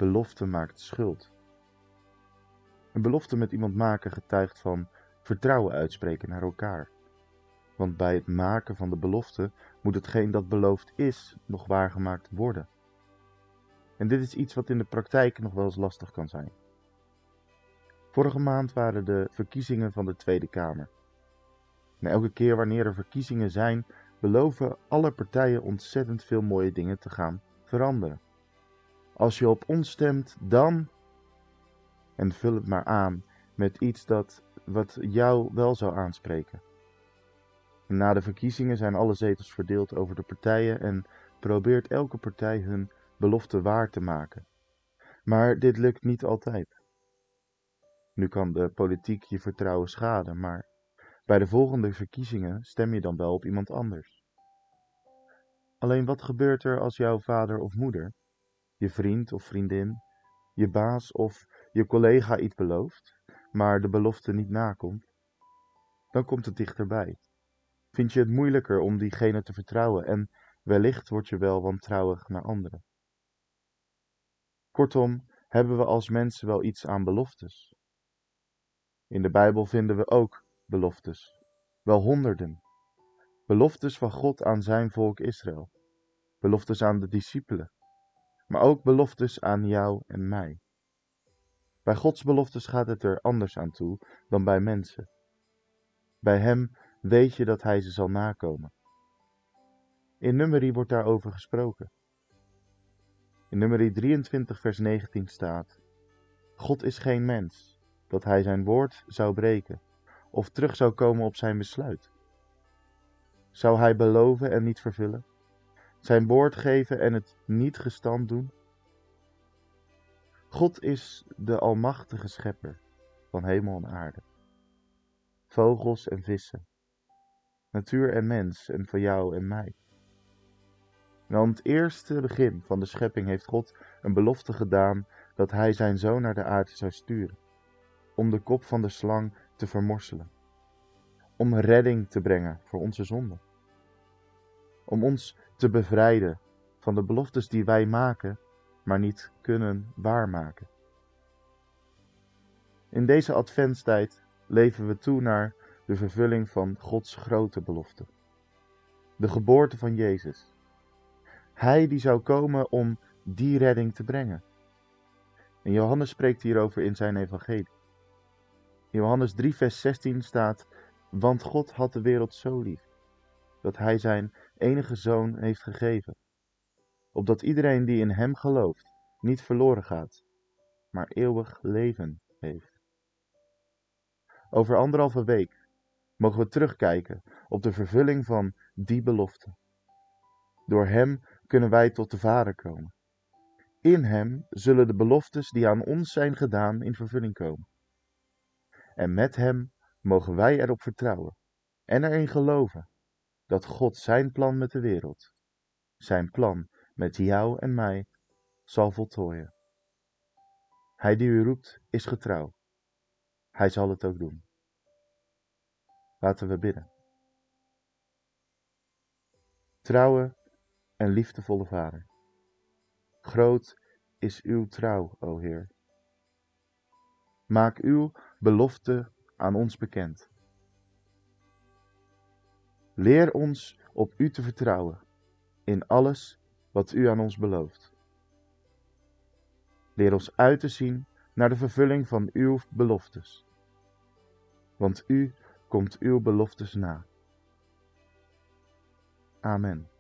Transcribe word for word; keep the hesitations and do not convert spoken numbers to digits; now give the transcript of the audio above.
belofte maakt schuld. Een belofte met iemand maken getuigt van vertrouwen uitspreken naar elkaar. Want bij het maken van de belofte moet hetgeen dat beloofd is nog waargemaakt worden. En dit is iets wat in de praktijk nog wel eens lastig kan zijn. Vorige maand waren de verkiezingen van de Tweede Kamer. En elke keer wanneer er verkiezingen zijn, beloven alle partijen ontzettend veel mooie dingen te gaan veranderen. Als je op ons stemt, dan... En vul het maar aan met iets dat wat jou wel zou aanspreken. En na de verkiezingen zijn alle zetels verdeeld over de partijen en probeert elke partij hun belofte waar te maken. Maar dit lukt niet altijd. Nu kan de politiek je vertrouwen schaden, maar bij de volgende verkiezingen stem je dan wel op iemand anders. Alleen wat gebeurt er als jouw vader of moeder, je vriend of vriendin, je baas of je collega iets belooft, maar de belofte niet nakomt? Dan komt het dichterbij. Vind je het moeilijker om diegene te vertrouwen en wellicht word je wel wantrouwig naar anderen. Kortom, hebben we als mensen wel iets aan beloftes. In de Bijbel vinden we ook beloftes, wel honderden. Beloftes van God aan zijn volk Israël, beloftes aan de discipelen, maar ook beloftes aan jou en mij. Bij Gods beloftes gaat het er anders aan toe dan bij mensen. Bij hem weet je dat hij ze zal nakomen. In Numeri wordt daarover gesproken. In Numeri drieëntwintig vers negentien staat: God is geen mens, dat hij zijn woord zou breken, of terug zou komen op zijn besluit. Zou hij beloven en niet vervullen? Zijn woord geven en het niet gestand doen? God is de almachtige schepper van hemel en aarde, vogels en vissen, natuur en mens en van jou en mij. En aan het eerste begin van de schepping heeft God een belofte gedaan dat hij zijn zoon naar de aarde zou sturen, om de kop van de slang te vermorselen, om redding te brengen voor onze zonden, om ons te bevrijden van de beloftes die wij maken, maar niet kunnen waarmaken. In deze adventstijd leven we toe naar de vervulling van Gods grote belofte, de geboorte van Jezus. Hij die zou komen om die redding te brengen. En Johannes spreekt hierover in zijn evangelie. In Johannes drie vers zestien staat: want God had de wereld zo lief, dat hij zijn enige zoon heeft gegeven, opdat iedereen die in hem gelooft niet verloren gaat, maar eeuwig leven heeft. Over anderhalve week mogen we terugkijken op de vervulling van die belofte. Door hem kunnen wij tot de Vader komen. In hem zullen de beloftes die aan ons zijn gedaan in vervulling komen. En met hem mogen wij erop vertrouwen en erin geloven dat God zijn plan met de wereld, zijn plan met jou en mij, zal voltooien. Hij die u roept is getrouw. Hij zal het ook doen. Laten we bidden. Trouwe en liefdevolle Vader, groot is uw trouw, o Heer. Maak uw belofte aan ons bekend. Leer ons op u te vertrouwen in alles wat u aan ons belooft. Leer ons uit te zien naar de vervulling van uw beloftes, want u komt uw beloftes na. Amen.